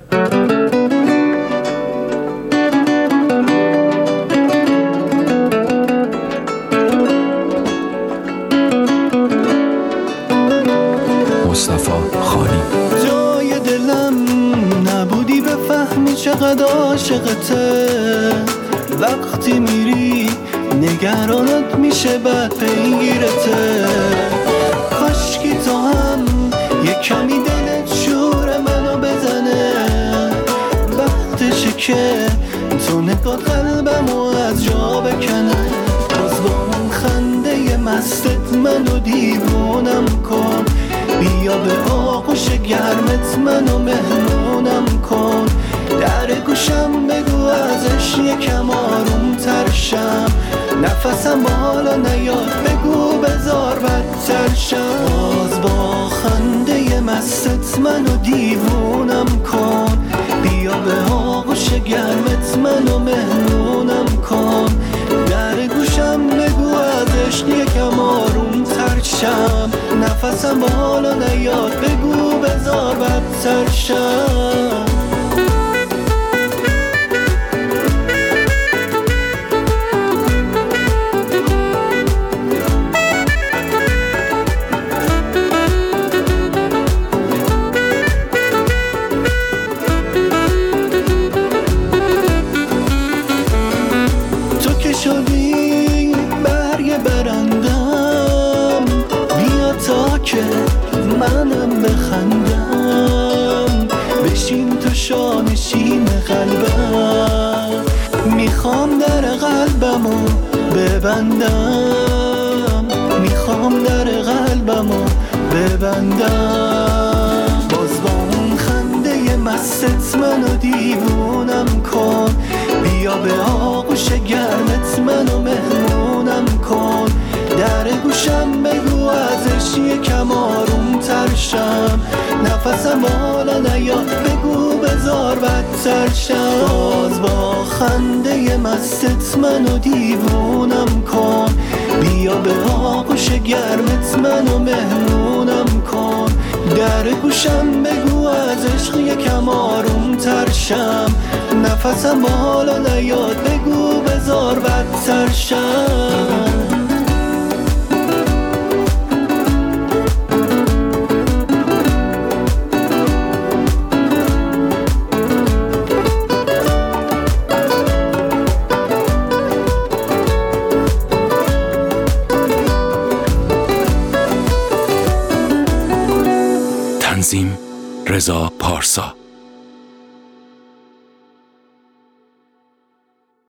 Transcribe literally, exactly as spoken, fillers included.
مصطفی خانی. جای دلم نبودی بفهمی چقدر عاشقته، وقتی میری نگرانت میشه بعد پیگیرته. کاشکی تو هم یه کمی دلت شور منو بزنه، وقتشه که تو نگاه قلبمو از جا بکنه. باز با اون خنده مستت منو دیوونم کن، بیا به آغوش گرمت منو مهمونم کن. در گوشم بگو ازش یکم آروم تر شم، نفسم بالا نیاد بگو بذار بدتر شم. باز با خنده مستت منو دیوونم کن، بیا به آغوش گرمت منو مهمونم کن. در گوشم بگو ازش یکم آروم تر شم، نفسم بالا نیاد بگو بذار بدتر شم. شدی برگ برندم، بیا تا که منم بخندم، بشین تو شانشین قلبم. میخوام در قلبمو ببندم، میخوام در قلبمو ببندم. باز با اون خنده مستت منو دیوونم کن، بیا به آغوش گرمت منو مهمونم کن. در گوشم بگو ازش یکم آروم تر شم، نفسم بالا نیاد بگو بذار بدتر شم. باز با خنده مستت منو دیوونم کن، بیا به آغوش گرمت منو مهمونم کن. در گوشم بگو از عشق یکم آروم تر شم، نفسم بالا نیاد بگو بذار بدتر شم. تنظیم رضا پارسا.